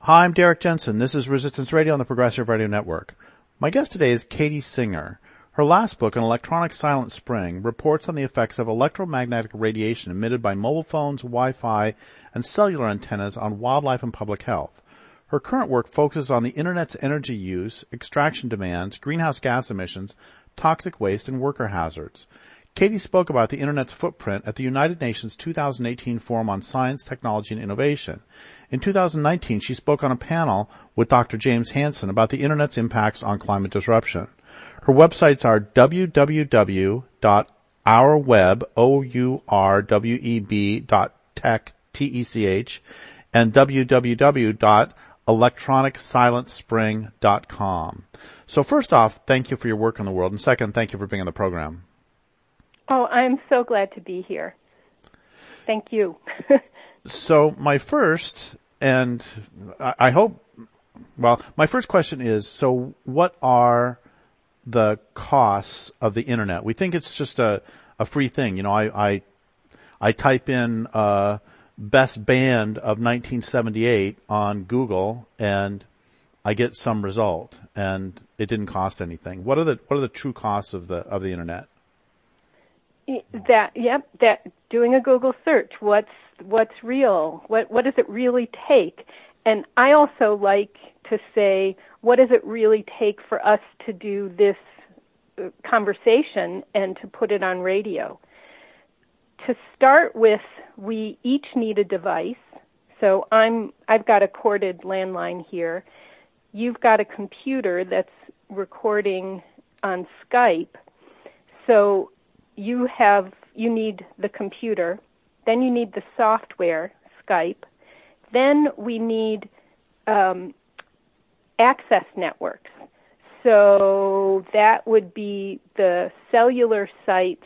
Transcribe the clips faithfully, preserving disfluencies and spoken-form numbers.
Hi, I'm Derek Jensen. This is Resistance Radio on the Progressive Radio Network. My guest today is Katie Singer. Her last book, An Electronic Silent Spring, reports on the effects of electromagnetic radiation emitted by mobile phones, Wi-Fi, and cellular antennas on wildlife and public health. Her current work focuses on the Internet's energy use, extraction demands, greenhouse gas emissions, toxic waste, and worker hazards. Katie spoke about the Internet's footprint at the United Nations two thousand eighteen Forum on Science, Technology, and Innovation. In two thousand nineteen, she spoke on a panel with Doctor James Hansen about the Internet's impacts on climate disruption. Her websites are w w w dot our web, O U R W E B dot tech, T E C H, and w w w dot electronic silent spring dot com. So first off, thank you for your work in the world, and second, thank you for being on the program. Oh, I'm so glad to be here. Thank you. So my first, and I hope, well, my first question is, so what are the costs of the Internet? We think it's just a, a free thing. You know, I, I, I type in, uh, best band of nineteen seventy-eight on Google and I get some result and it didn't cost anything. What are the, what are the true costs of the, of the Internet? That, yep, that doing a Google search, what's, what's real? What, what does it really take? And I also like to say, what does it really take for us to do this conversation and to put it on radio? To start with, we each need a device. So I'm, I've got a corded landline here. You've got a computer that's recording on Skype. So you have, you need the computer, then you need the software, Skype, then we need um, access networks. So that would be the cellular sites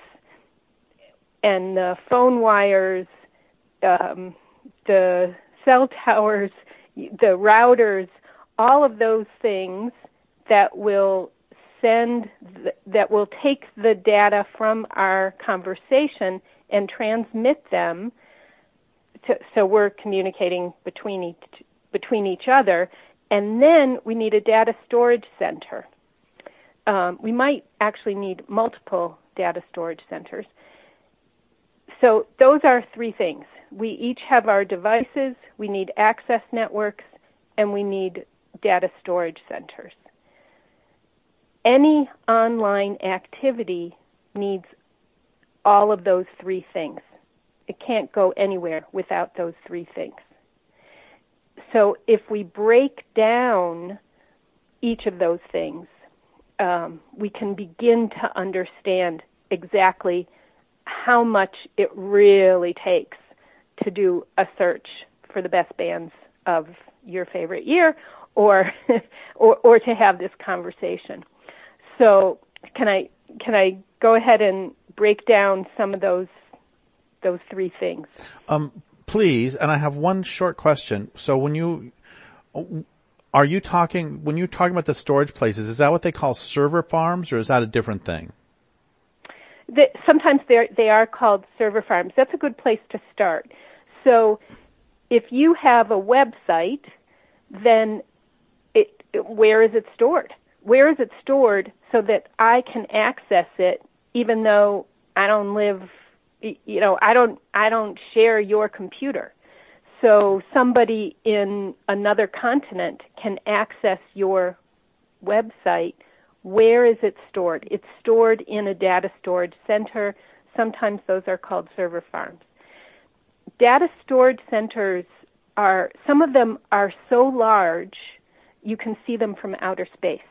and the phone wires, um, the cell towers, the routers, all of those things that will send, th- that will take the data from our conversation and transmit them to, so we're communicating between each, between each other. And then we need a data storage center. Um, we might actually need multiple data storage centers. So those are three things. We each have our devices, we need access networks, and we need data storage centers. Any online activity needs all of those three things. It can't go anywhere without those three things. So if we break down each of those things, um, we can begin to understand exactly how much it really takes to do a search for the best bands of your favorite year, or or, or to have this conversation. So can I can I go ahead and break down some of those those three things? Um, please. And I have one short question. So when you are you talking when you're talking about the storage places, is that what they call server farms, or is that a different thing? The, sometimes they they are called server farms. That's a good place to start. So if you have a website, then it, where is it stored? Where is it stored so that I can access it, even though I don't live, you know, I don't, I don't share your computer. So somebody in another continent can access your website. Where is it stored? It's stored in a data storage center. Sometimes those are called server farms. Data storage centers are, some of them are so large you can see them from outer space.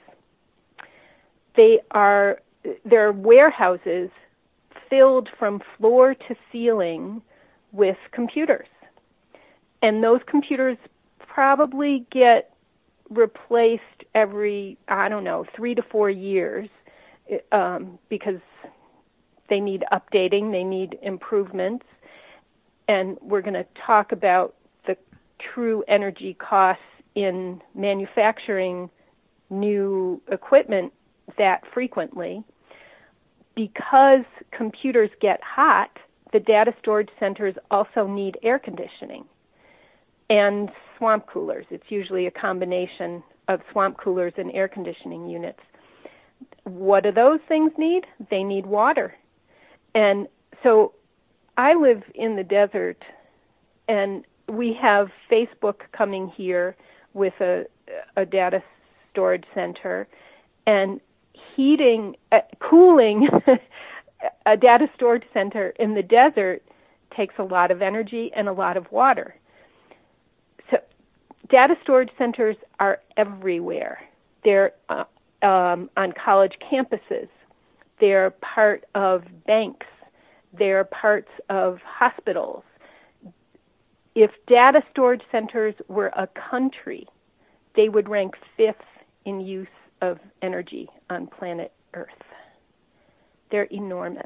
They are, they're warehouses filled from floor to ceiling with computers. And those computers probably get replaced every, I don't know, three to four years um, because they need updating, they need improvements. And we're going to talk about the true energy costs in manufacturing new equipment that frequently. Because computers get hot, the data storage centers also need air conditioning. and swamp coolers. It's usually a combination of swamp coolers and air conditioning units. What do those things need? They need water. And so I live in the desert, and we have Facebook coming here with a, a data storage center, and heating, uh, cooling a data storage center in the desert takes a lot of energy and a lot of water. So data storage centers are everywhere. They're uh, um, on college campuses. They're part of banks. They're parts of hospitals. If data storage centers were a country, they would rank fifth in use of energy on planet Earth. They're enormous.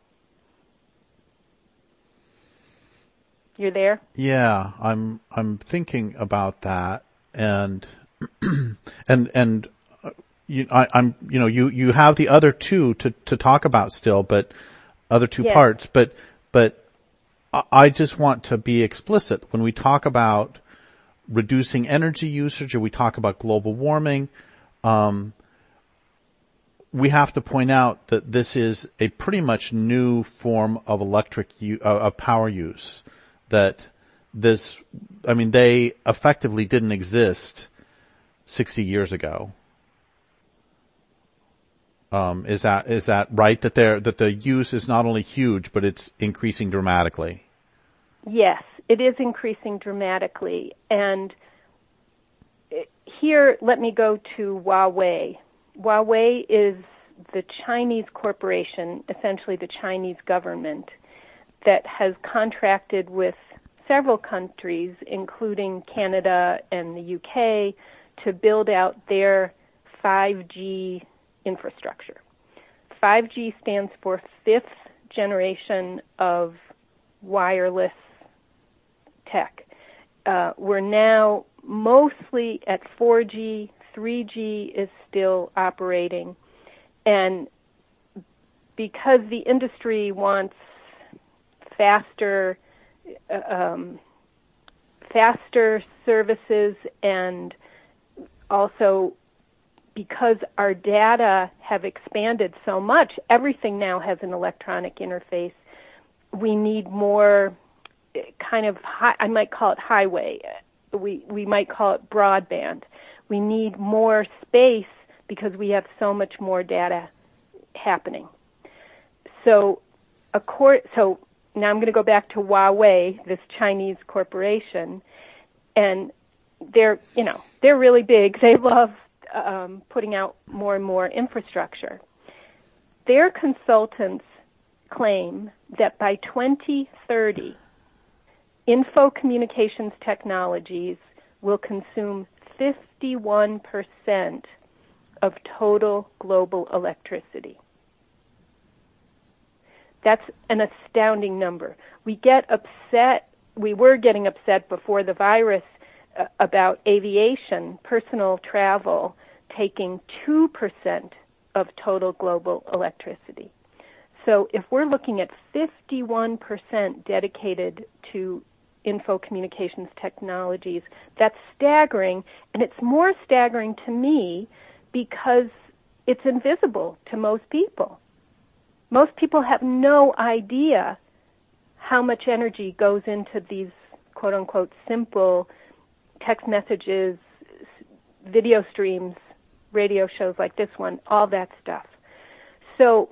You're there? Yeah, I'm I'm thinking about that, and and and uh, you, I, I'm you know you you have the other two to to talk about still, but other two yes. parts, but but I just want to be explicit when we talk about reducing energy usage or we talk about global warming. Um, we have to point out that this is a pretty much new form of electric u- uh, of power use. That this, I mean, they effectively didn't exist sixty years ago. Um, is that is that right? That there that the use is not only huge, but it's increasing dramatically. Yes, it is increasing dramatically, and here, let me go to Huawei. Huawei is the Chinese corporation, essentially the Chinese government, that has contracted with several countries, including Canada and the U K, to build out their five G infrastructure. five G stands for fifth generation of wireless tech. Uh, we're now mostly at four G. three G is still operating. And because the industry wants faster, um, faster services, and also because our data have expanded so much, everything now has an electronic interface. We need more kind of high, I might call it highway. We we might call it broadband. We need more space because we have so much more data happening. So, a cor- so now I'm going to go back to Huawei, this Chinese corporation, and they're you know they're really big. They love um, putting out more and more infrastructure. Their consultants claim that by twenty thirty, info communications technologies will consume fifty-one percent of total global electricity. That's an astounding number. We get upset, we were getting upset before the virus uh, about aviation, personal travel, taking two percent of total global electricity. So if we're looking at fifty-one percent dedicated to info communications technologies, that's staggering, and it's more staggering to me because it's invisible to most people. Most people have no idea how much energy goes into these quote-unquote simple text messages, video streams, radio shows like this one, all that stuff. So,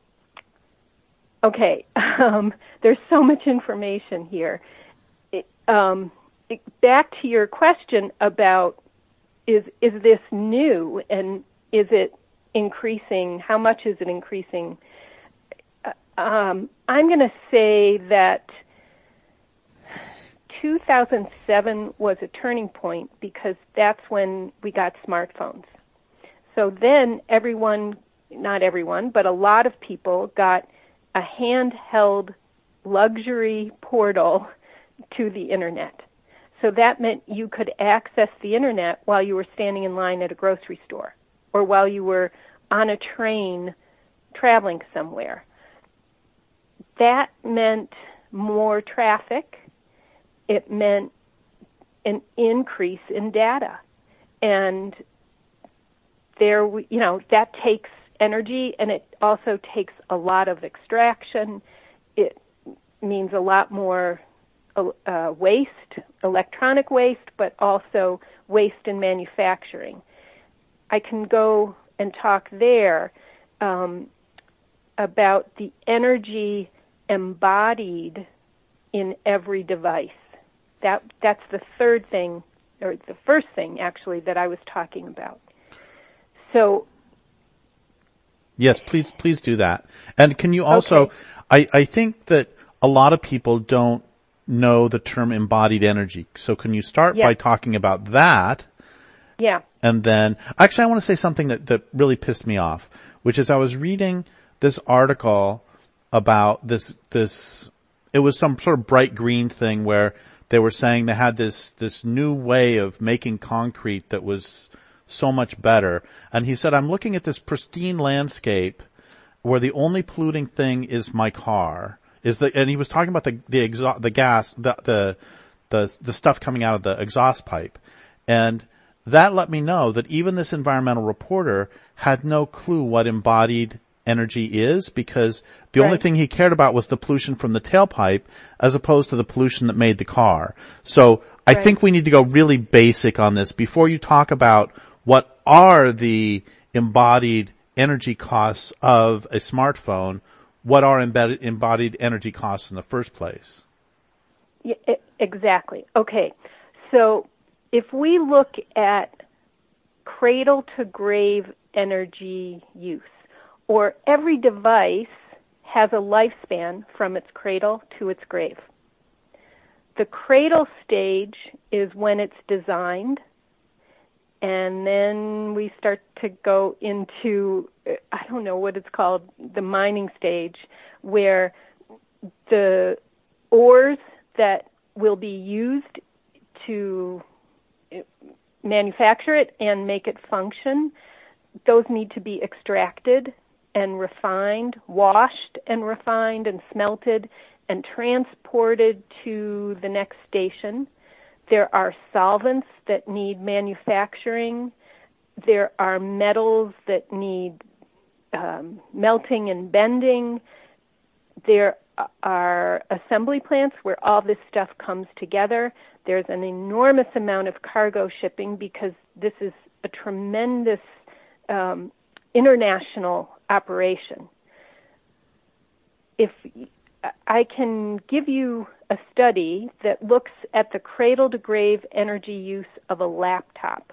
okay, um, there's so much information here. Um, back to your question about is is this new and is it increasing? How much is it increasing? Um, I'm going to say that two thousand seven was a turning point because that's when we got smartphones. So then everyone, not everyone, but a lot of people got a handheld luxury portal to the internet. So that meant you could access the internet while you were standing in line at a grocery store or while you were on a train traveling somewhere. That meant more traffic. It meant an increase in data. And there, you know, that takes energy, and it also takes a lot of extraction. It means a lot more uh, waste, electronic waste, but also waste in manufacturing. I can go and talk there um, about the energy embodied in every device. That that's the third thing, or the first thing, actually, that I was talking about. So, yes, please, please do that. And can you also? Okay. I I think that a lot of people don't know the term embodied energy. So, can you start yeah. by talking about that? Yeah. And then, actually, I want to say something that that really pissed me off, which is I was reading this article about this this. It was some sort of bright green thing where they were saying they had this, this new way of making concrete that was so much better. And he said, I'm looking at this pristine landscape where the only polluting thing is my car. Is the, and he was talking about the, the exhaust, the gas, the, the, the, the stuff coming out of the exhaust pipe. And that let me know that even this environmental reporter had no clue what embodied energy is, because the right. only thing he cared about was the pollution from the tailpipe as opposed to the pollution that made the car. So I right. think we need to go really basic on this before you talk about what are the embodied energy costs of a smartphone. What are embedded, embodied energy costs in the first place? Yeah, exactly. Okay. So if we look at cradle to grave energy use, or every device has a lifespan from its cradle to its grave. The cradle stage is when it's designed, and then we start to go into, I don't know what it's called, the mining stage, where the ores that will be used to manufacture it and make it function, those need to be extracted and refined, washed and refined and smelted and transported to the next station. There are solvents that need manufacturing. There are metals that need um, melting and bending. There are assembly plants where all this stuff comes together. There's an enormous amount of cargo shipping because this is a tremendous um, international operation. If I can give you a study that looks at the cradle-to-grave energy use of a laptop.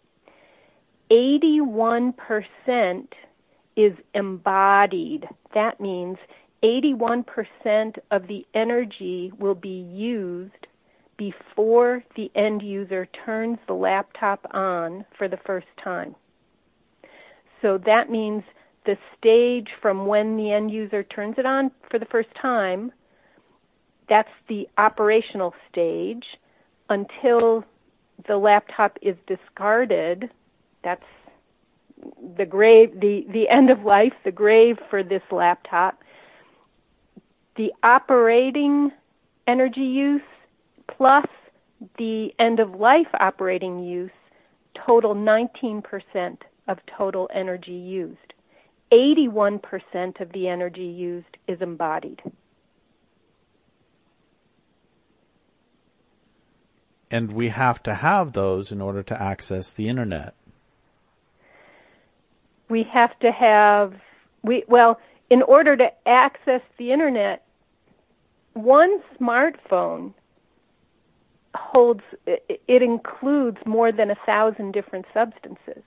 eighty-one percent is embodied. That means eighty-one percent of the energy will be used before the end user turns the laptop on for the first time. So that means the stage from when the end user turns it on for the first time, that's the operational stage, until the laptop is discarded. That's the grave, the, the end of life, the grave for this laptop. The operating energy use plus the end of life operating use total nineteen percent of total energy used. eighty-one percent of the energy used is embodied. And we have to have those in order to access the internet. We have to have, we well, in order to access the internet, one smartphone holds, it includes more than a thousand different substances.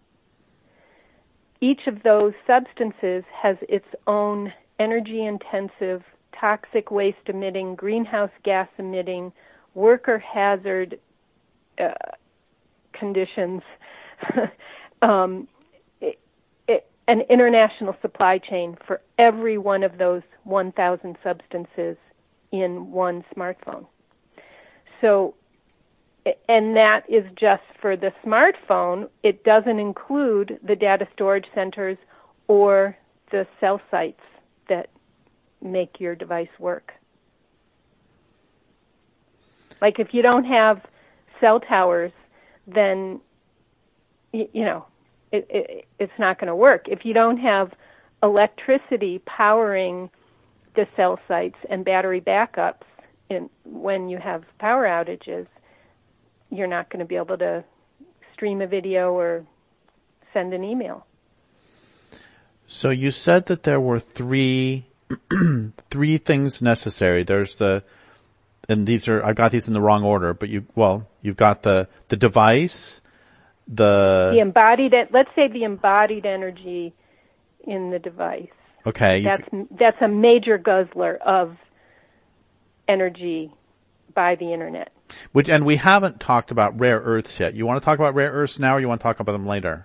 Each of those substances has its own energy-intensive, toxic waste-emitting, greenhouse gas-emitting, worker hazard uh, conditions, um, it, it, an international supply chain for every one of those one thousand substances in one smartphone. So, and that is just for the smartphone. It doesn't include the data storage centers or the cell sites that make your device work. Like if you don't have cell towers, then, you, you know, it, it, it's not going to work. If you don't have electricity powering the cell sites and battery backups in, when you have power outages, you're not going to be able to stream a video or send an email. So you said that there were three three things necessary. There's the, and these are, I've got these in the wrong order, but you, well, you've got the, the device, the... The embodied, let's say the embodied energy in the device. Okay. That's, that's a major guzzler of energy by the internet. Which, and we haven't talked about rare earths yet. You want to talk about rare earths now, or you want to talk about them later?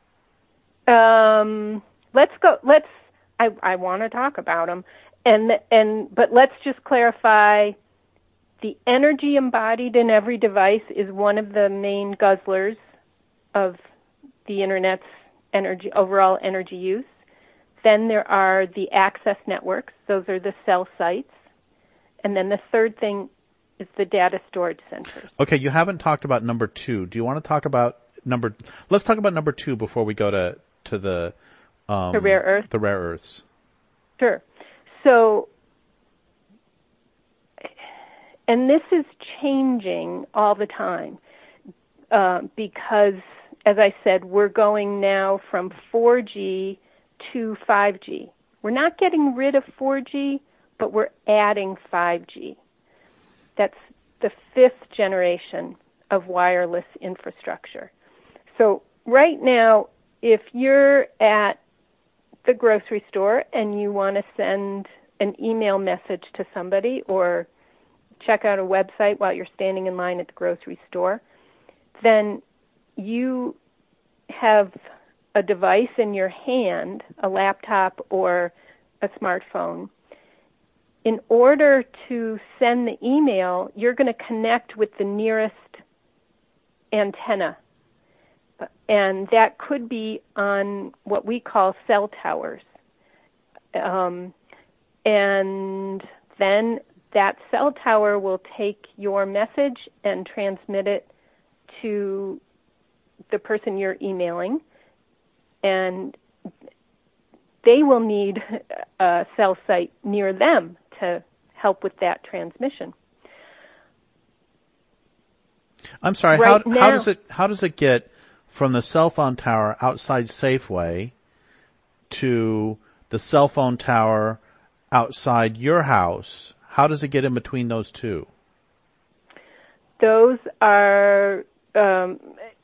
Um, let's go, let's, I, I want to talk about them, and and but let's just clarify. The energy embodied in every device is one of the main guzzlers of the internet's energy, overall energy use. Then there are the access networks; those are the cell sites, and then the third thing is the data storage centers. Okay, you haven't talked about number two. Do you want to talk about number? Let's talk about number two before we go to to the. Um, the rare earths? The rare earths. Sure. So, and this is changing all the time uh, because, as I said, we're going now from four G to five G. We're not getting rid of four G, but we're adding five G. That's the fifth generation of wireless infrastructure. So right now, if you're at the grocery store and you want to send an email message to somebody or check out a website while you're standing in line at the grocery store, then you have a device in your hand, a laptop or a smartphone. In order to send the email, you're going to connect with the nearest antenna. And that could be on what we call cell towers. Um, and then that cell tower will take your message and transmit it to the person you're emailing. And they will need a cell site near them to help with that transmission. I'm sorry, right how, now, how does it, how does it get from the cell phone tower outside Safeway to the cell phone tower outside your house? How does it get in between those two? Those are, um,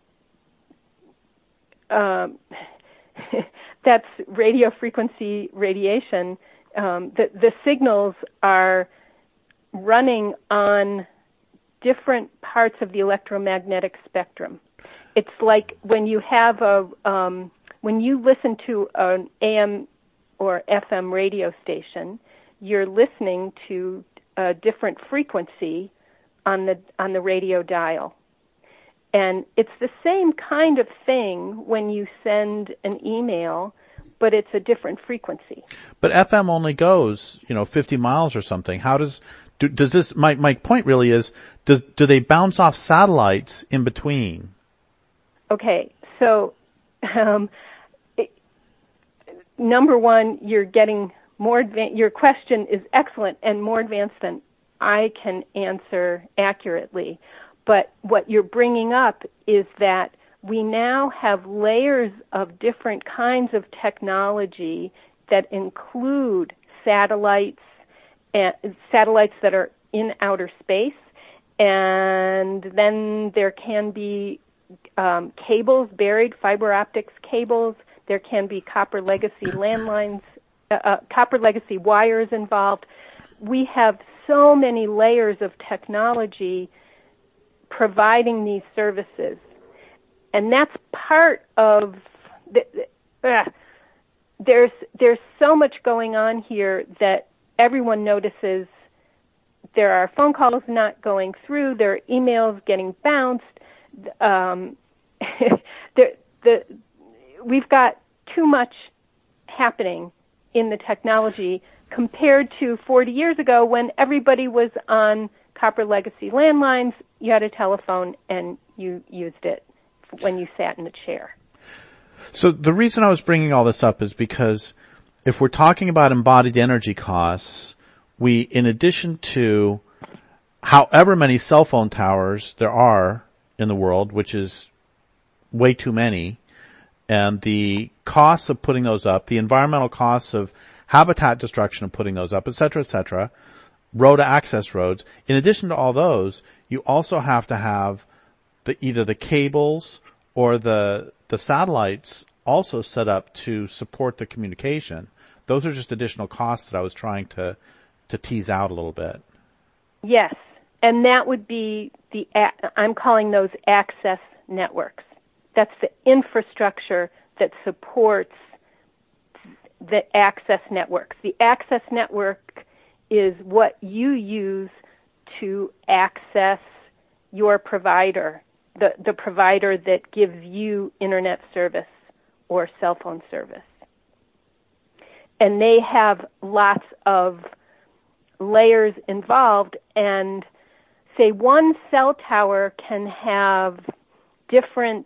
um, that's radio frequency radiation. Um, the, the signals are running on different parts of the electromagnetic spectrum. It's like when you have a, um, when you listen to an A M or F M radio station, you're listening to a different frequency on the on the radio dial. And it's the same kind of thing when you send an email, but it's a different frequency. But F M only goes, you know, fifty miles or something. How does, do, does this, my, my point really is, does, do they bounce off satellites in between? Okay, so, um, it, number one, you're getting more advanced, your question is excellent and more advanced than I can answer accurately. But what you're bringing up is that we now have layers of different kinds of technology that include satellites and satellites that are in outer space, and then there can be um, cables buried, fiber optics cables. There can be copper legacy landlines, uh, uh, copper legacy wires involved. We have so many layers of technology providing these services. And that's part of the, uh, there's there's so much going on here that everyone notices. There are phone calls not going through. There are emails getting bounced. Um, the, the, we've got too much happening in the technology compared to forty years ago when everybody was on copper legacy landlines you had a telephone and you used it when you sat in a chair. So the reason I was bringing all this up is because if we're talking about embodied energy costs, we, in addition to however many cell phone towers there are in the world, which is way too many, and the costs of putting those up, the environmental costs of habitat destruction of putting those up, et cetera, et cetera, road access roads. In addition to all those, you also have to have the, either the cables or the, the satellites also set up to support the communication. Those are just additional costs that I was trying to, to tease out a little bit. Yes. And that would be the, I'm calling those access networks. That's the infrastructure that supports the access networks. The access network is what you use to access your provider, the, the provider that gives you internet service or cell phone service. And they have lots of layers involved, and say one cell tower can have different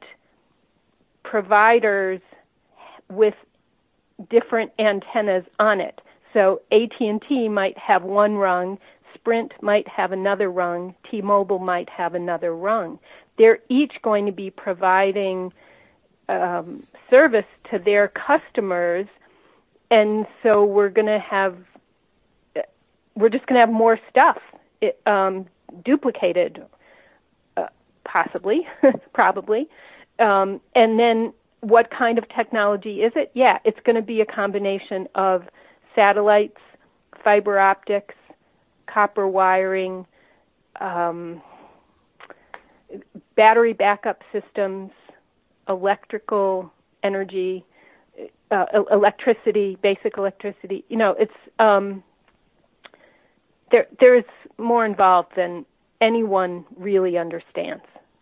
providers with different antennas on it. So A T and T might have one rung, Sprint might have another rung, T-Mobile might have another rung. They're each going to be providing um, service to their customers, and so we're going to have, we're just going to have more stuff it, um, duplicated, uh, possibly, probably. Um, and then what kind of technology is it? Yeah, it's going to be a combination of satellites, fiber optics, copper wiring, um, battery backup systems, electrical energy, uh, electricity, basic electricity. You know, it's um, there. There's more involved than anyone really understands.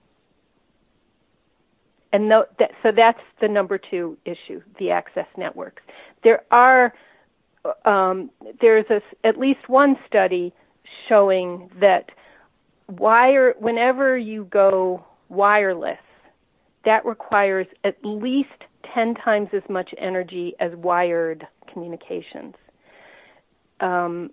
And no, that, so that's the number two issue, the access networks. There are, um, there's a, at least one study showing that wire, whenever you go wireless, that requires at least ten times as much energy as wired communications. Um,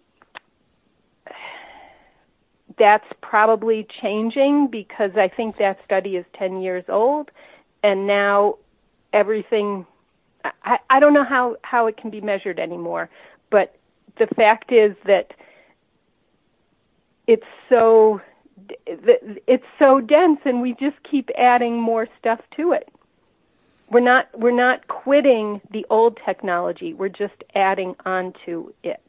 that's probably changing because I think that study is ten years old. And now everything, I, I don't know how, how it can be measured anymore, but the fact is that it's so, it's so dense and we just keep adding more stuff to it. We're not, we're not quitting the old technology, we're just adding onto it.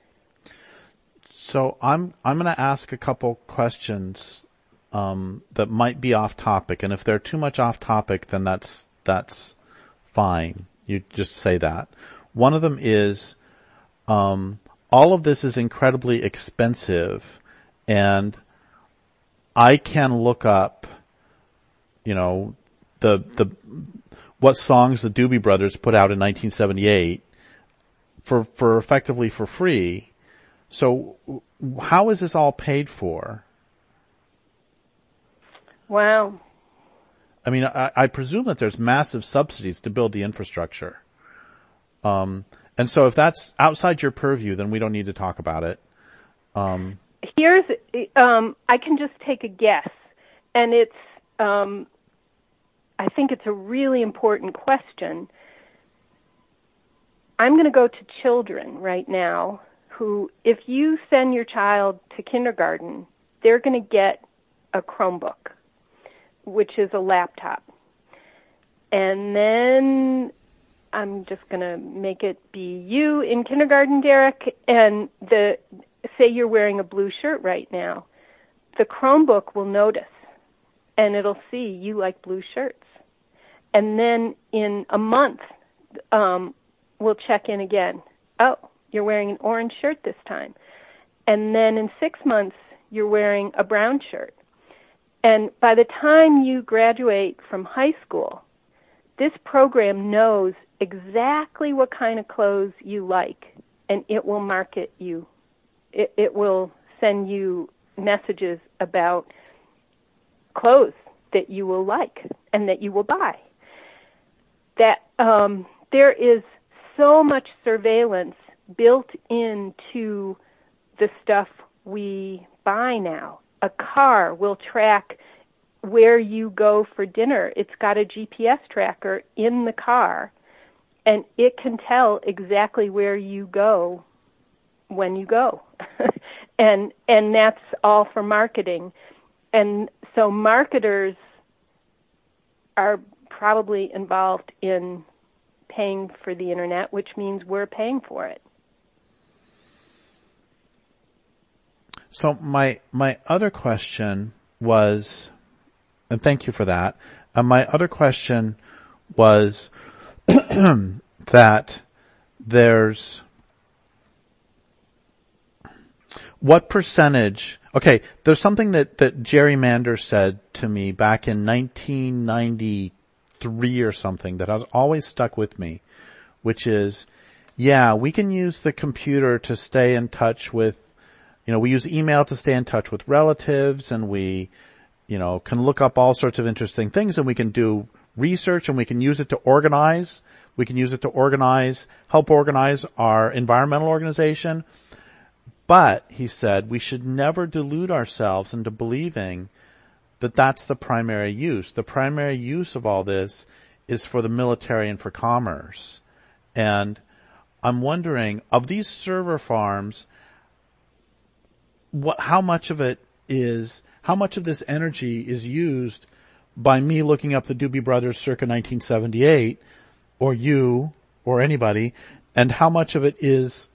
So I'm, I'm going to ask a couple questions Um, that might be off topic, and if they're too much off topic, then that's that's fine. You just say that. One of them is, um, all of this is incredibly expensive, and I can look up, you know, the the what songs the Doobie Brothers put out in nineteen seventy-eight for for effectively for free. So, how is this all paid for? Wow. I mean, I, I presume that there's massive subsidies to build the infrastructure. Um, and so if that's outside your purview, then we don't need to talk about it. Um, Here's, um, I can just take a guess, and it's, um, I think it's a really important question. I'm going to go to children right now who, if you send your child to kindergarten, they're going to get a Chromebook, which is a laptop. And then I'm just going to make it be you in kindergarten, Derek, and the say you're wearing a blue shirt right now. The Chromebook will notice, and it'll see you like blue shirts. And then in a month, um, we'll check in again. Oh, you're wearing an orange shirt this time. And then in six months, you're wearing a brown shirt. And by the time you graduate from high school, this program knows exactly what kind of clothes you like, and it will market you. It, it will send you messages about clothes that you will like and that you will buy. That um, there is so much surveillance built into the stuff we buy now. A car will track where you go for dinner. It's got a G P S tracker in the car, and it can tell exactly where you go when you go. and and that's all for marketing. And so marketers are probably involved in paying for the internet, which means we're paying for it. So my my other question was, and thank you for that. Uh, my other question was that there's what percentage. Okay, there's something that that Jerry Mander said to me back in nineteen ninety-three or something that has always stuck with me, which is, yeah, we can use the computer to stay in touch with. You know, we use email to stay in touch with relatives, and we, you know, can look up all sorts of interesting things, and we can do research, and we can use it to organize. We can use it to organize, help organize our environmental organization. But, he said, we should never delude ourselves into believing that that's the primary use. The primary use of all this is for the military and for commerce. And I'm wondering, of these server farms, What, how much of it is, how much of this energy is used by me looking up the Doobie Brothers circa nineteen seventy-eight, or you, or anybody, and how much of it is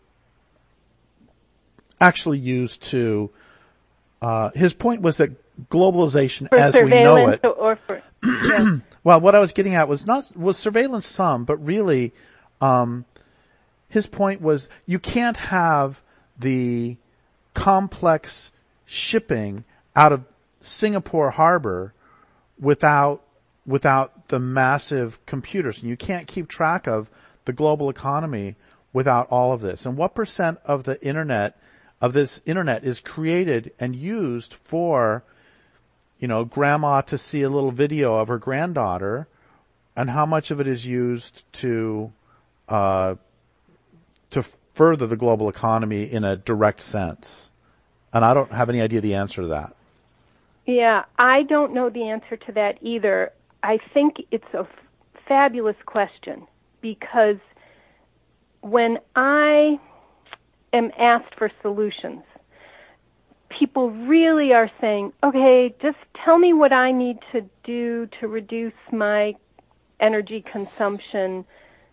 actually used to, uh, his point was that globalization for as we know it, or for, yes. Well, what I was getting at was not, was surveillance some, but really, um, his point was you can't have the complex shipping out of Singapore Harbor without without the massive computers. And you can't keep track of the global economy without all of this. And what percent of the internet, of this internet is created and used for, you know, grandma to see a little video of her granddaughter, and how much of it is used to uh to further the global economy in a direct sense? And I don't have any idea the answer to that. Yeah, I don't know the answer to that either. I think it's a f- fabulous question, because when I am asked for solutions, people really are saying, okay, just tell me what I need to do to reduce my energy consumption,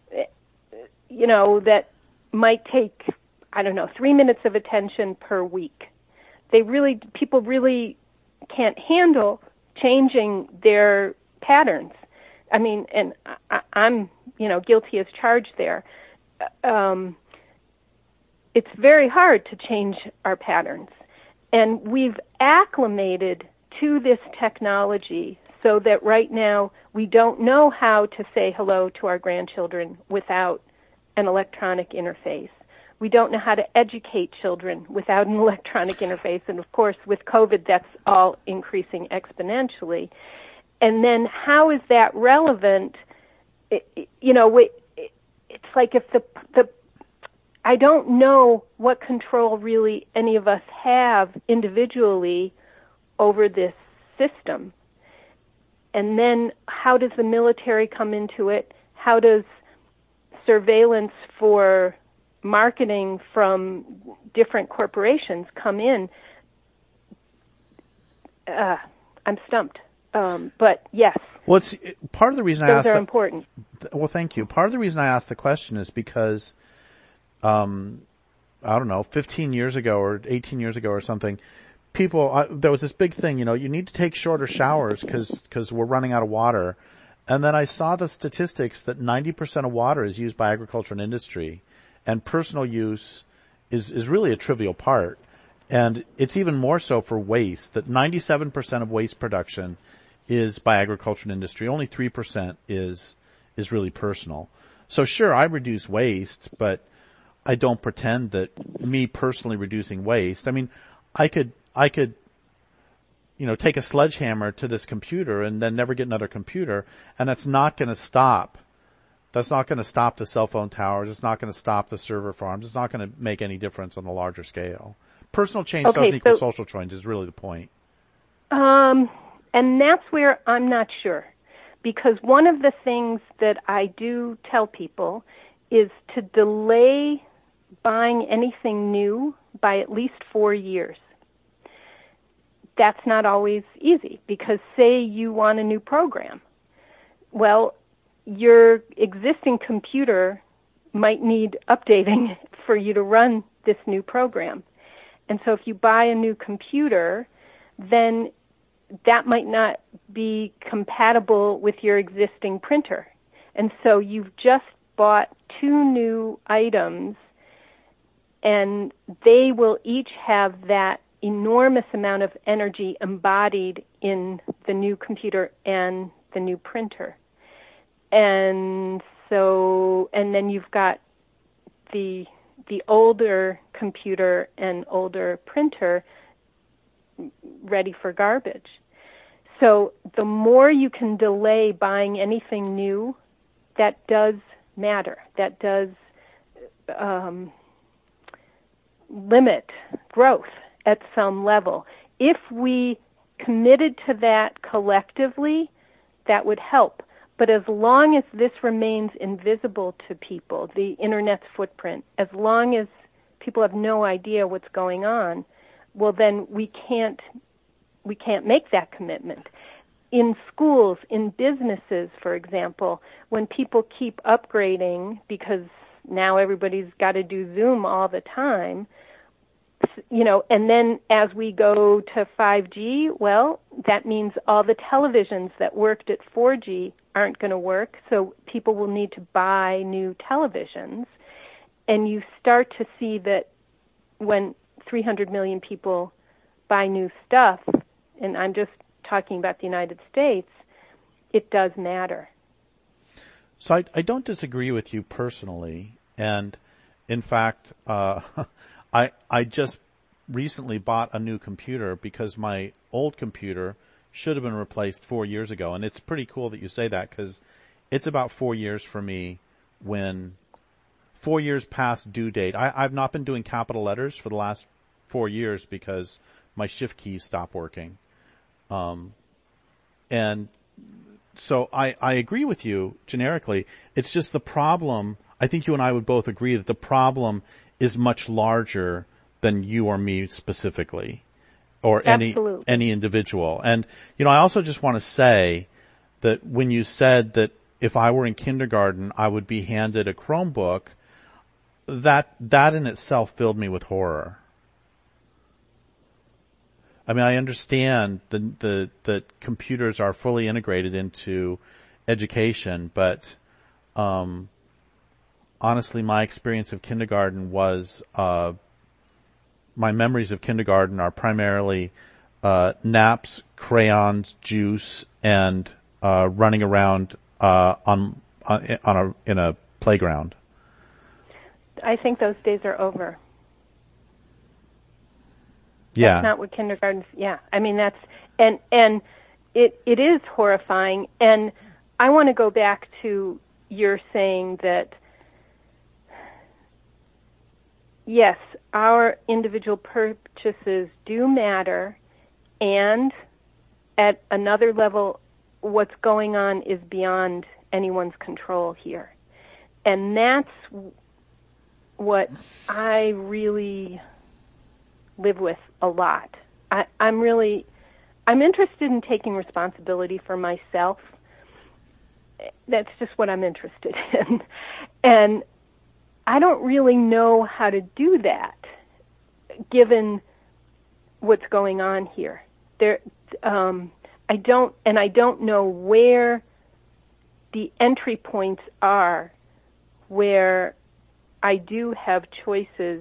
you know, that might take, I don't know, three minutes of attention per week. They really, people really can't handle changing their patterns. I mean, and I, I'm, you know, guilty as charged there. Um, it's very hard to change our patterns. And we've acclimated to this technology so that right now we don't know how to say hello to our grandchildren without an electronic interface. We don't know how to educate children without an electronic interface. And of course, with COVID, that's all increasing exponentially. And then how is that relevant? It, you know, it's like if the, the, I don't know what control really any of us have individually over this system. And then how does the military come into it? How does surveillance for marketing from different corporations come in? Uh, I'm stumped. Um, but yes. Well, it's part of the reason Those I asked. Those are the, important. Well, thank you. Part of the reason I asked the question is because, um, I don't know, fifteen years ago or eighteen years ago or something, people, uh, there was this big thing, you know, you need to take shorter showers because, because we're running out of water. And then I saw the statistics that ninety percent of water is used by agriculture and industry, and personal use is, is really a trivial part. And it's even more so for waste, that ninety-seven percent of waste production is by agriculture and industry. Only three percent is, is really personal. So sure, I reduce waste, but I don't pretend that me personally reducing waste. I mean, I could, I could you know, take a sledgehammer to this computer and then never get another computer. And that's not going to stop. That's not going to stop the cell phone towers. It's not going to stop the server farms. It's not going to make any difference on the larger scale. Personal change okay, doesn't equal so, social change is really the point. Um, and that's where I'm not sure. Because one of the things that I do tell people is to delay buying anything new by at least four years. That's not always easy because say you want a new program. Well, your existing computer might need updating for you to run this new program. And so if you buy a new computer, then that might not be compatible with your existing printer. And so you've just bought two new items, and they will each have that enormous amount of energy embodied in the new computer and the new printer. And so, and then you've got the the older computer and older printer ready for garbage. So the more you can delay buying anything new, that does matter. That does um, limit growth at some level. If we committed to that collectively, that would help. But as long as this remains invisible to people, the Internet's footprint, as long as people have no idea what's going on, well, then we can't we can't make that commitment. In schools, in businesses, for example, when people keep upgrading because now everybody's got to do Zoom all the time, you know, and then as we go to five G, well, that means all the televisions that worked at four G aren't going to work, so people will need to buy new televisions. And you start to see that when three hundred million people buy new stuff, and I'm just talking about the United States, it does matter. So I, I don't disagree with you personally, and in fact, uh, I I just recently bought a new computer because my old computer should have been replaced four years ago, and it's pretty cool that you say that because it's about four years for me when four years past due date. I, I've not been doing capital letters for the last four years because my shift keys stopped working. Um, and so I, I agree with you generically. It's just the problem. I think you and I would both agree that the problem is much larger than you or me specifically, or any, Absolutely. any individual. And, you know, I also just want to say that when you said that if I were in kindergarten, I would be handed a Chromebook, that, that in itself filled me with horror. I mean, I understand the, the, that computers are fully integrated into education, but, um, honestly, my experience of kindergarten was, uh, my memories of kindergarten are primarily, uh, naps, crayons, juice, and, uh, running around, uh, on, on, on a, in a playground. I think those days are over. Yeah. That's not what kindergarten's, yeah. I mean, that's, and, and it, it is horrifying. And I want to go back to your saying that, yes, our individual purchases do matter, and at another level, what's going on is beyond anyone's control here. And that's what I really live with a lot. I, I'm really, I'm interested in taking responsibility for myself. That's just what I'm interested in. And I don't really know how to do that, given what's going on here. There, um, I don't, and I don't know where the entry points are where I do have choices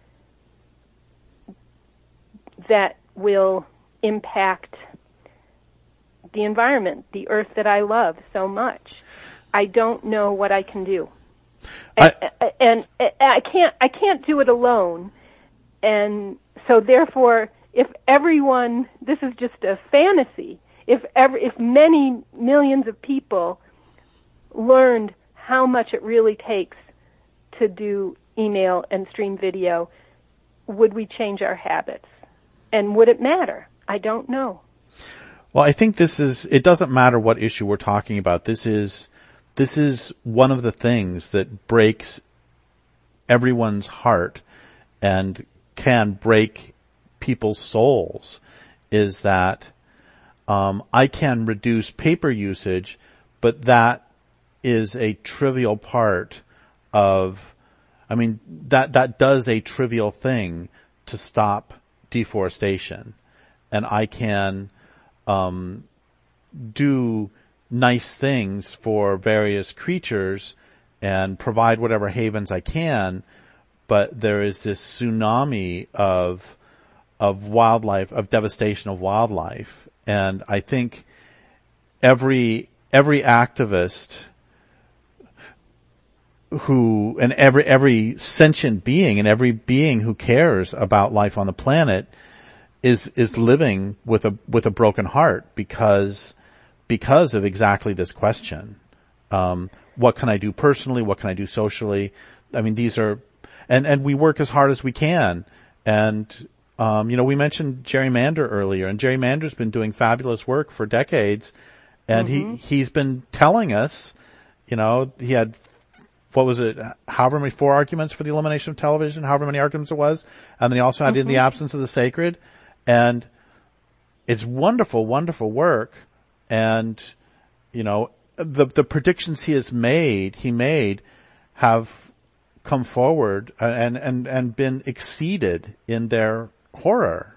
that will impact the environment, the earth that I love so much. I don't know what I can do. And, I, and, and I can't I can't do it alone. And so therefore if everyone, this is just a fantasy, if every, if many millions of people learned how much it really takes to do email and stream video, would we change our habits? And would it matter? I don't know. Well, I think this is, it doesn't matter what issue we're talking about. This is, this is one of the things that breaks everyone's heart and can break people's souls, is that um, I can reduce paper usage, but that is a trivial part of, I mean, that, that does a trivial thing to stop deforestation. And I can, um, do nice things for various creatures and provide whatever havens I can, but there is this tsunami of, of wildlife, of devastation of wildlife. And I think every, every activist who, and every, every sentient being and every being who cares about life on the planet is, is living with a, with a broken heart because, because of exactly this question. Um, what can I do personally? What can I do socially? I mean, these are, and, and we work as hard as we can. And, um, you know, we mentioned gerrymander earlier, and gerrymander's been doing fabulous work for decades. And mm-hmm. he, he's been telling us, you know, he had, what was it, however many, four arguments for the elimination of television, however many arguments it was. And then he also had mm-hmm. in the absence of the sacred. And it's wonderful, wonderful work. And, you know, the, the predictions he has made, he made have come forward and, and, and been exceeded in their horror.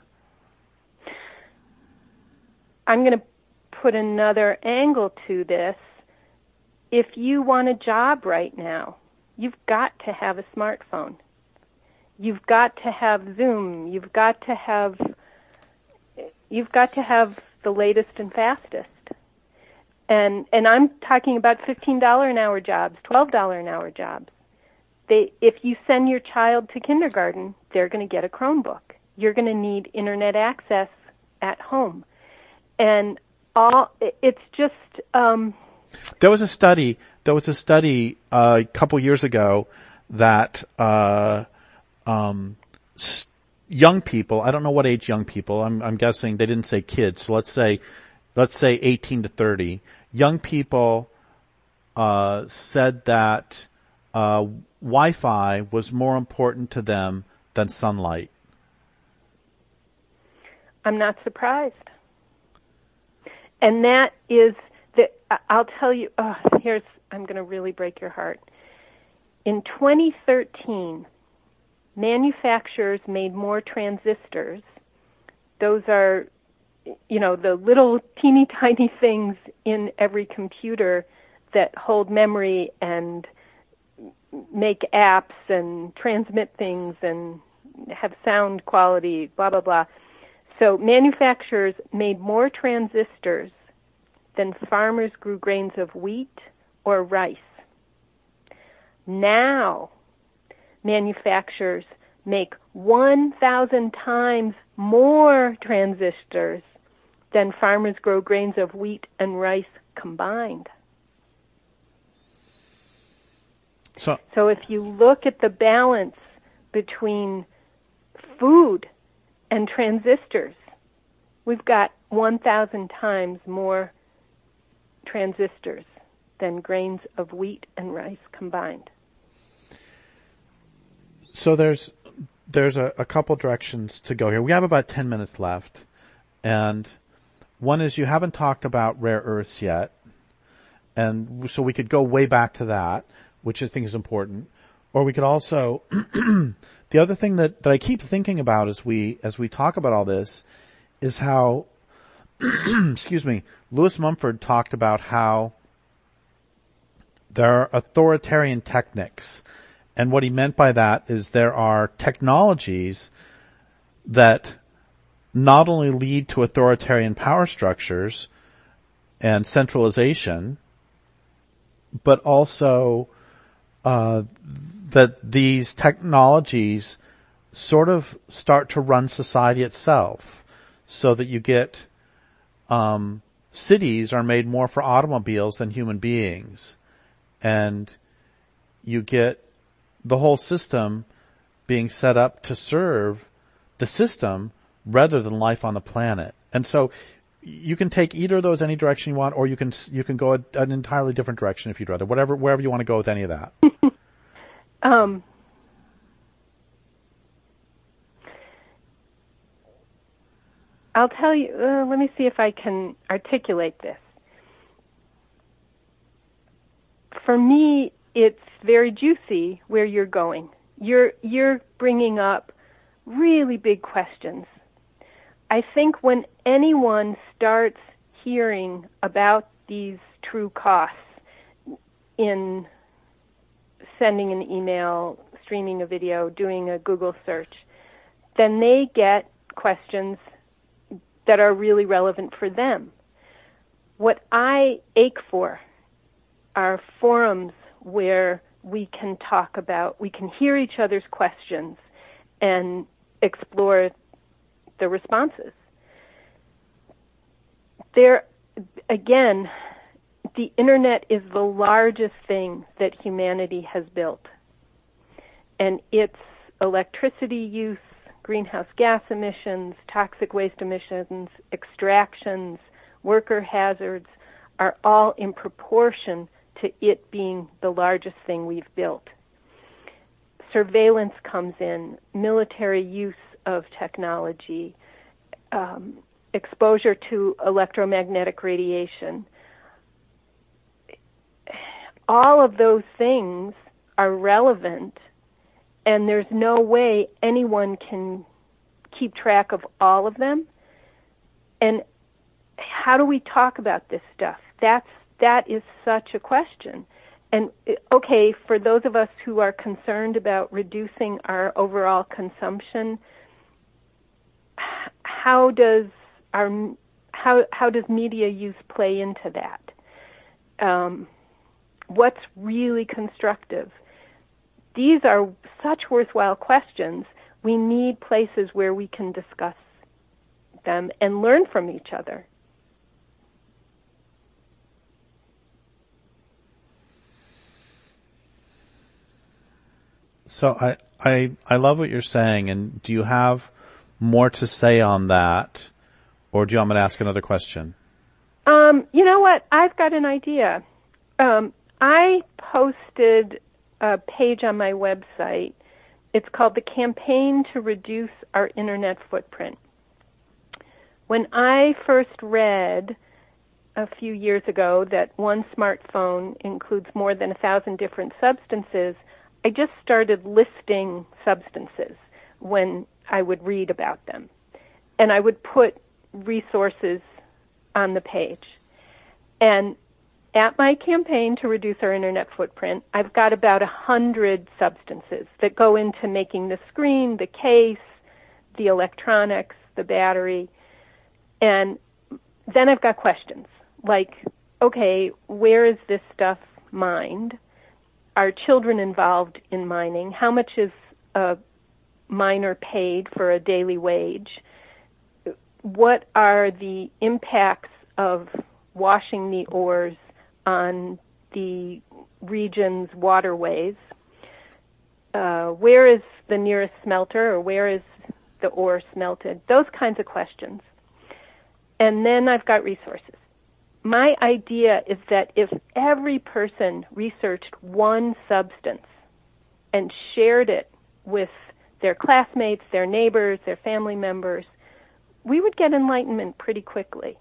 I'm going to put another angle to this. If you want a job right now, you've got to have a smartphone. You've got to have Zoom. You've got to have, you've got to have the latest and fastest. And, and I'm talking about fifteen dollars an hour jobs, twelve dollars an hour jobs. They, if you send your child to kindergarten, they're going to get a Chromebook. You're going to need internet access at home. And all, it's just, um, There was a study, there was a study, uh, a couple years ago that, uh, um, st- young people, I don't know what age young people, I'm, I'm guessing they didn't say kids, so let's say, let's say eighteen to thirty, young people, uh, said that, uh, Wi-Fi was more important to them than sunlight. I'm not surprised. And that is, The, I'll tell you, oh, here's, I'm going to really break your heart. In twenty thirteen, manufacturers made more transistors. Those are, you know, the little teeny tiny things in every computer that hold memory and make apps and transmit things and have sound quality, blah, blah, blah. So manufacturers made more transistors than farmers grew grains of wheat or rice. Now, manufacturers make one thousand times more transistors than farmers grow grains of wheat and rice combined. So, so if you look at the balance between food and transistors, we've got one thousand times more transistors than grains of wheat and rice combined. So there's there's a, a couple directions to go here. We have about ten minutes left, and one is you haven't talked about rare earths yet, and so we could go way back to that, which I think is important. Or we could also the other thing that, that I keep thinking about as we as we talk about all this is how excuse me, Lewis Mumford talked about how there are authoritarian techniques. And what he meant by that is there are technologies that not only lead to authoritarian power structures and centralization, but also uh that these technologies sort of start to run society itself, so that you get um, cities are made more for automobiles than human beings, and you get the whole system being set up to serve the system rather than life on the planet. And so you can take either of those any direction you want, or you can you can go a, an entirely different direction if you'd rather. Whatever, wherever you want to go with any of that. um, I'll tell you. Uh, let me see if I can articulate this. For me, it's very juicy where you're going. You're you're bringing up really big questions. I think when anyone starts hearing about these true costs in sending an email, streaming a video, doing a Google search, then they get questions that are really relevant for them. What I ache for are forums where we can talk about, we can hear each other's questions and explore the responses. There, again, the internet is the largest thing that humanity has built. And its electricity use, greenhouse gas emissions, toxic waste emissions, extractions, worker hazards are all in proportion to it being the largest thing we've built. Surveillance comes in, military use of technology, um, exposure to electromagnetic radiation. All of those things are relevant, and there's no way anyone can keep track of all of them. And how do we talk about this stuff? That's that is such a question. And okay, for those of us who are concerned about reducing our overall consumption, how does our how how does media use play into that? Um, what's really constructive? These are such worthwhile questions. We need places where we can discuss them and learn from each other. So I, I, I love what you're saying, and do you have more to say on that, or do you want me to ask another question? Um, you know what? I've got an idea. Um, I posted a page on my website. It's called the Campaign to Reduce Our Internet Footprint. When I first read a few years ago that one smartphone includes more than a thousand different substances, I just started listing substances when I would read about them. And I would put resources on the page. And at my campaign to reduce our internet footprint, I've got about a hundred substances that go into making the screen, the case, the electronics, the battery. And then I've got questions like, okay, where is this stuff mined? Are children involved in mining? How much is a miner paid for a daily wage? What are the impacts of washing the ores on the region's waterways? Uh, where is the nearest smelter, or where is the ore smelted? Those kinds of questions. And then I've got resources. My idea is that if every person researched one substance and shared it with their classmates, their neighbors, their family members, we would get enlightenment pretty quickly.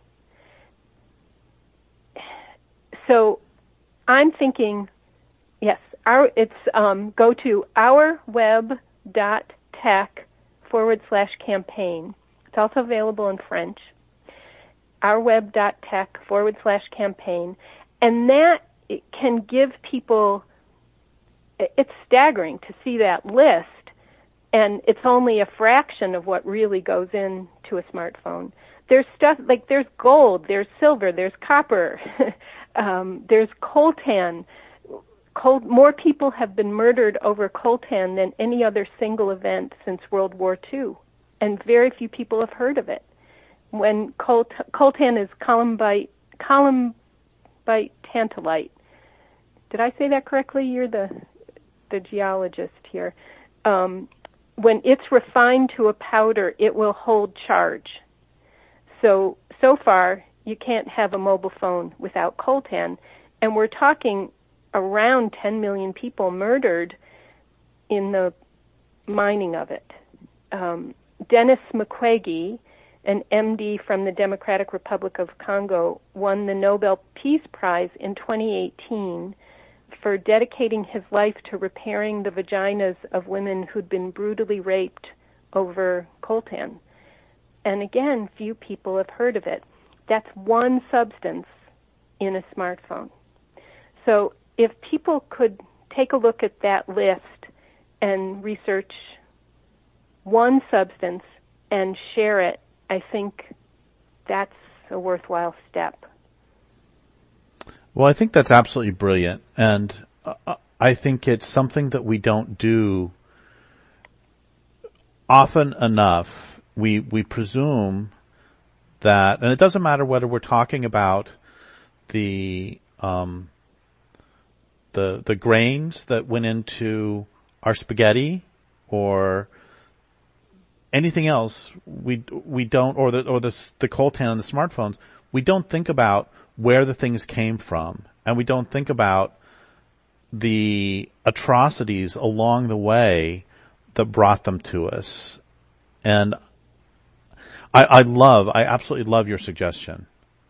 So I'm thinking, yes, our, it's um, go to ourweb.tech forward slash campaign. It's also available in French. ourweb.tech forward slash campaign. And that can give people, it's staggering to see that list, and it's only a fraction of what really goes into a smartphone. There's stuff, like there's gold, there's silver, there's copper, um, there's coltan. Col- more people have been murdered over coltan than any other single event since World War Two, and very few people have heard of it. When colt- coltan is columbite, columbite tantalite. Did I say that correctly? You're the the geologist here. Um, when it's refined to a powder, it will hold charge. So, so far, you can't have a mobile phone without coltan, and we're talking around ten million people murdered in the mining of it. Um, Denis Mukwege, an M D from the Democratic Republic of Congo, won the Nobel Peace Prize in twenty eighteen for dedicating his life to repairing the vaginas of women who'd been brutally raped over coltan. And again, few people have heard of it. That's one substance in a smartphone. So if people could take a look at that list and research one substance and share it, I think that's a worthwhile step. Well, I think that's absolutely brilliant. And uh, I think it's something that we don't do often enough. We, we presume that, and it doesn't matter whether we're talking about the, um, the, the grains that went into our spaghetti or anything else, we, we don't, or the, or the, the coltan on the smartphones, we don't think about where the things came from, and we don't think about the atrocities along the way that brought them to us. And I, I love, I absolutely love your suggestion.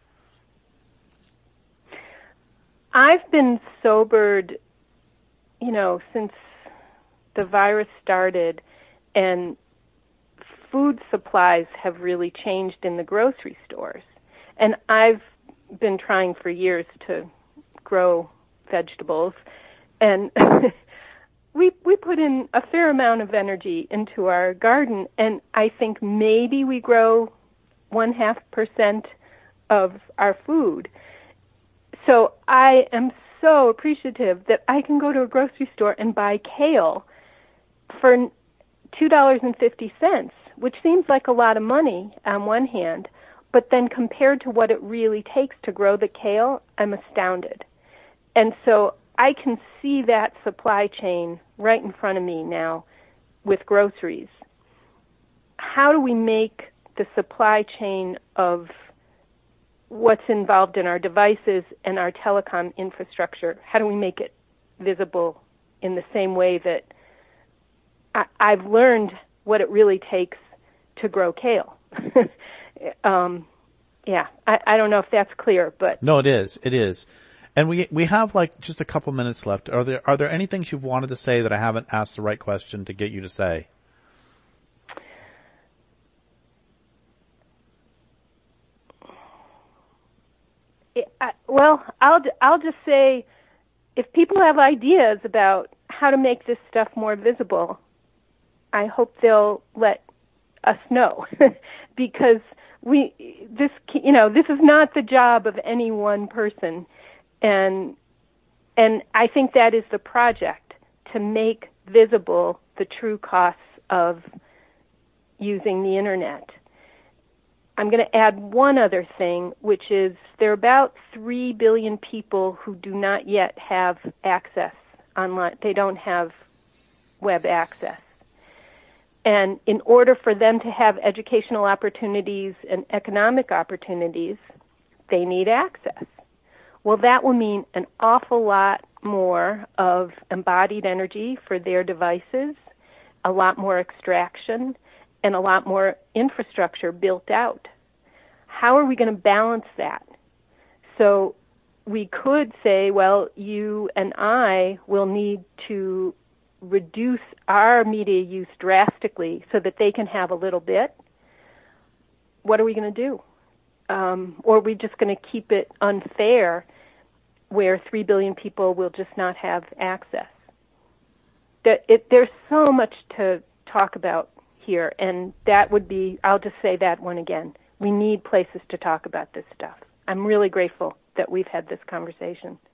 I've been sobered, you know, since the virus started, and food supplies have really changed in the grocery stores. And I've been trying for years to grow vegetables, and we we put in a fair amount of energy into our garden, and I think maybe we grow one half percent of our food. So I am so appreciative that I can go to a grocery store and buy kale for two dollars and fifty cents, which seems like a lot of money on one hand, but then compared to what it really takes to grow the kale, I'm astounded. And so I can see that supply chain right in front of me now with groceries. How do we make the supply chain of what's involved in our devices and our telecom infrastructure, how do we make it visible in the same way that I, I've learned what it really takes to grow kale? um, yeah, I, I don't know if that's clear, but no, it is. It is. And we we have like just a couple minutes left. Are there are there any things you've wanted to say that I haven't asked the right question to get you to say? I, well, I'll I'll just say, if people have ideas about how to make this stuff more visible, I hope they'll let us know, because we this you know this is not the job of any one person, and and I think that is the project, to make visible the true costs of using the internet. I'm going to add one other thing, which is there are about three billion people who do not yet have access online. They don't have web access. And in order for them to have educational opportunities and economic opportunities, they need access. Well, that will mean an awful lot more of embodied energy for their devices, a lot more extraction, and a lot more infrastructure built out. How are we going to balance that? So we could say, well, you and I will need to reduce our media use drastically so that they can have a little bit. What are we going to do? Um, or are we just going to keep it unfair where three billion people will just not have access? That it, there's so much to talk about here, and that would be, I'll just say that one again. We need places to talk about this stuff. I'm really grateful that we've had this conversation.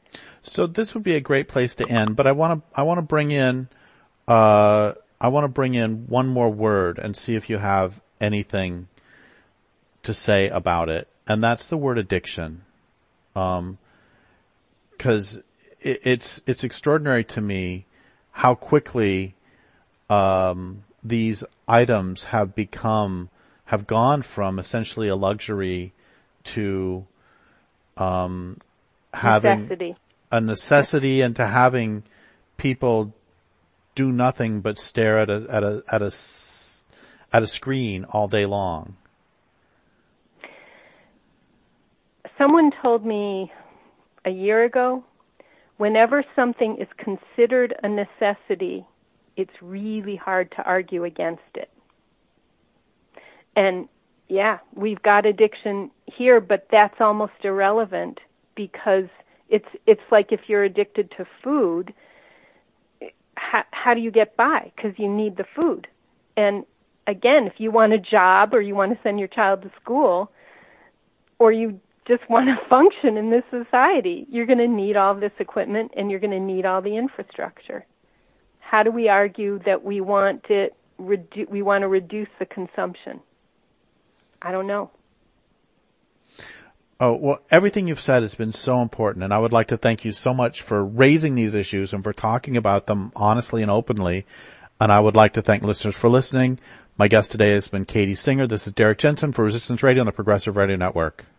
So this would be a great place to end, but I want to, I want to bring in, uh, I want to bring in one more word and see if you have anything to say about it. And that's the word addiction. Um, cause it, it's, it's extraordinary to me how quickly, um, these items have become, have gone from essentially a luxury to, um, having necessity. a necessity and to having people do nothing but stare at a, at a, at a, at a screen all day long. Someone told me a year ago, whenever something is considered a necessity, it's really hard to argue against it. And yeah, we've got addiction here, but that's almost irrelevant because it's it's like if you're addicted to food, how, how do you get by? Because you need the food. And again, if you want a job or you want to send your child to school or you just want to function in this society, you're going to need all this equipment and you're going to need all the infrastructure. How do we argue that we want to redu- we want to reduce the consumption? I don't know. Oh, well, everything you've said has been so important, and I would like to thank you so much for raising these issues and for talking about them honestly and openly. And I would like to thank listeners for listening. My guest today has been Katie Singer. This is Derek Jensen for Resistance Radio on the Progressive Radio Network.